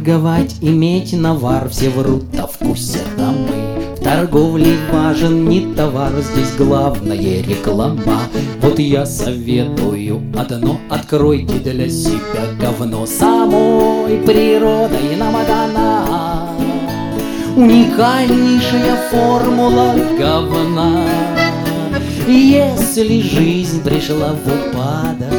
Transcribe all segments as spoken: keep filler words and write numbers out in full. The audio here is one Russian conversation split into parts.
торговать, иметь навар. Все врут о вкусе дамы. В торговле важен не товар, здесь главное реклама. Вот я советую одно: откройте для себя говно. Самой природой нам дана уникальнейшая формула говна. Если жизнь пришла в упадок,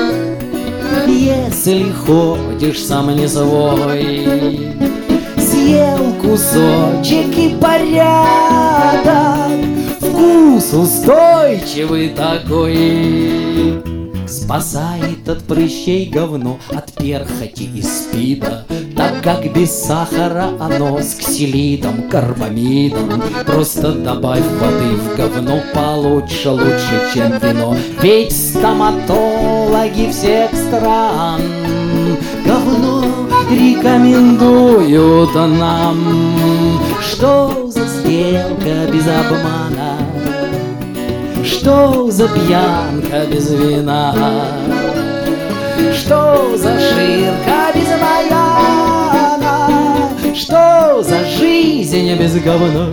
если ходишь сам не свой, съел кусочек и порядок, вкус устойчивый такой. Спасает от прыщей говно, от перхоти и спида, так как без сахара оно с ксилитом, карбамидом. Просто добавь воды в говно, получше, лучше, чем вино. Ведь стоматологи всех стран говно рекомендуют нам. Что за сделка без обмана? Что за пьянка без вина? Что за ширка без баяна? Что за жизнь без говна?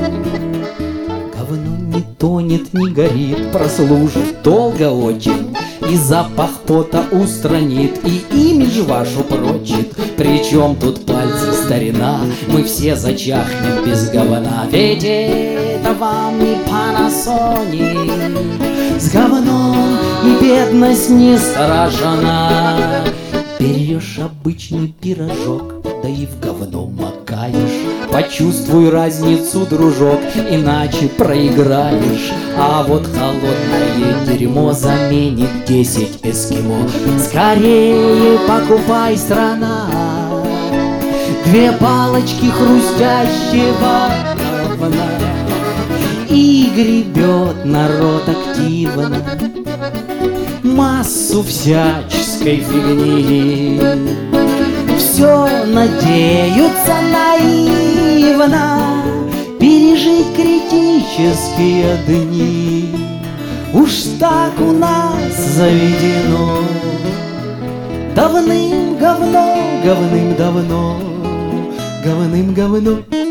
Говно не тонет, не горит, прослужит долго очень, и запах пота устранит, и имидж ваш упрочит. Причем тут пальцы, старина? Мы все зачахнем без говна. Ведь это вам не Panasonic, с говном и бедность не сражена. Берешь обычный пирожок, да и в говно макаешь. Почувствуй разницу, дружок, иначе проиграешь. А вот холодное дерьмо заменит десять эскимо. Скорее покупай, страна, две палочки хрустящего говна. И гребет народ активно массу всяческой фигни. Все надеются наивно пережить критические дни. Уж так у нас заведено давным-говно, говным-давно, говным-говно.